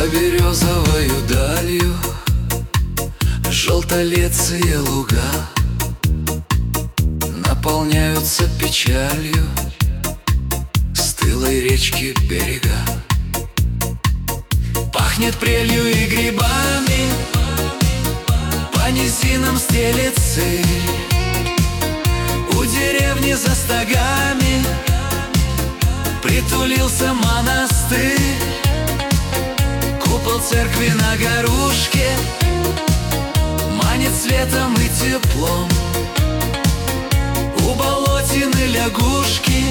За березовою далью желтолецые луга наполняются печалью стылой речки берега. Пахнет прелью и грибами, по низинам стелет сырь. У деревни за стогами притулился монастырь. Купол церкви на горушке манит светом и теплом. У болотины лягушки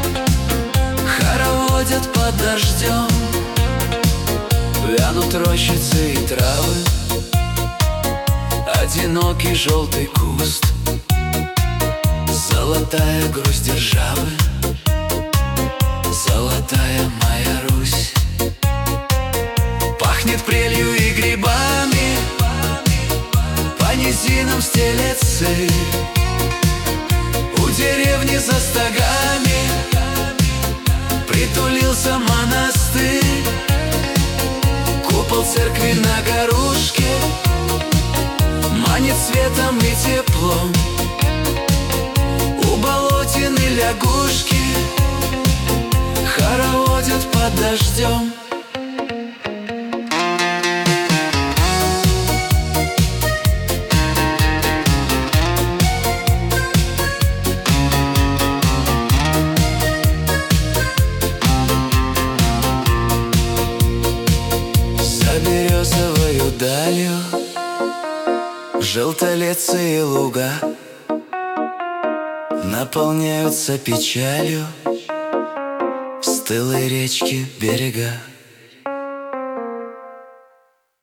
хороводят под дождем. Вянут рощицы и травы, одинокий желтый куст, золотая грусть державы, золотая моя Русь. Пахнет прелью и грибами, по низинам стелет сырь. У деревни за стогами притулился монастырь. Купол церкви на горушке манит светом и теплом. У болотины лягушки хороводят под дождем. За березовою далью желтолецые луга наполняются печалью стылой речки берега.